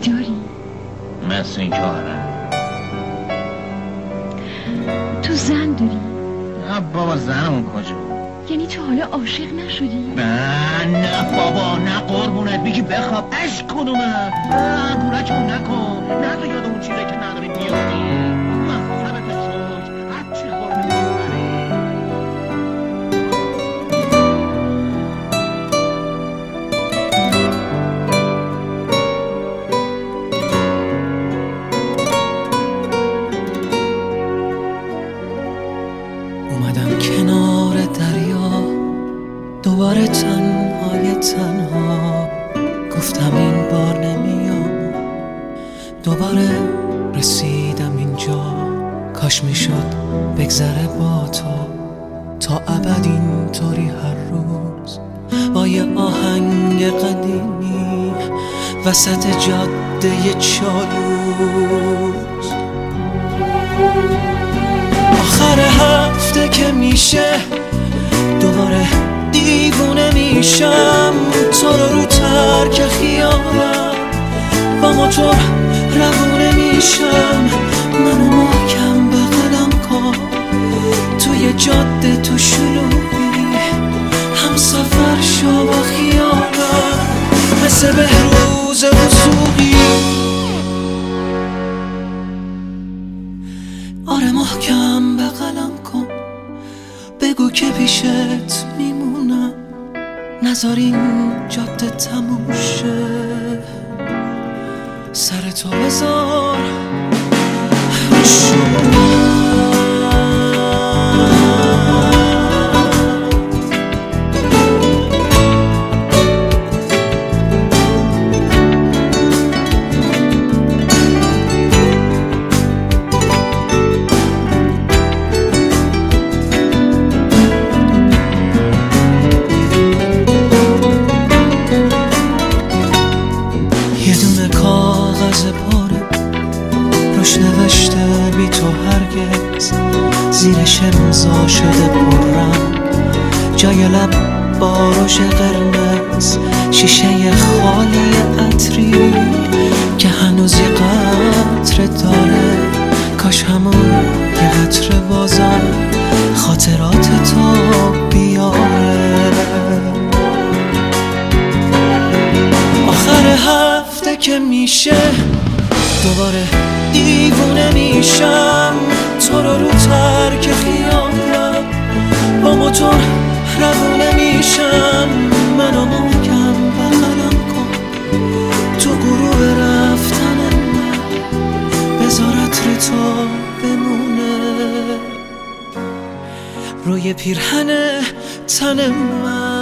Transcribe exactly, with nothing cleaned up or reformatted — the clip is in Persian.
داری؟ مثل این که آره. تو زن داری؟ نه بابا زنمون کجا؟ یعنی تو حالا عاشق نشدی؟ نه نه بابا نه قربونت بگی بخواب عشق کنومه. نه بورکمون نکن، نه تو یاد اون چیزه که نداریم بیادی. مذهبت شد هرچی خورده میبری. اومدم کنار دریا دوباره تنهای تنها، گفتم این بار نمیام. دوباره رسیدم اینجا، کاش میشد بگذره با تو تا ابد اینطوری هر روز با یه آهنگ قدیمی وسط جاده چالوس. آخر هفته که میشه دوباره دیوونه میشم، تو رو رو ترک خیالم با موتور روونه میشم. منو محکم بغلم کن توی جاده تو شلوغی، هم سفر شو با خیالم مثل بهروز وثوقی. آره محکم بغلم کن، بگو که پیشت میمونم، نذار این جاده تموم شه. سر تو بذار یه دونه کاغذ پاره روش نوشته بی تو هرگز، زیرش امضا شده پررنگ جای لب با روش قرمز. شیشه خالی عطری که هنوز یه قطره داره، کاش همون یه قطره بازم خاطرات تو بیاره. آخر هفته که میشه دوباره دیوونه میشم، تو رو رو ترک خیالم با موتور روونه میشم. منو محکم بغلم کن تو غروب رفتن من، بذار عطر تو بمونه روی پیرهن تن من.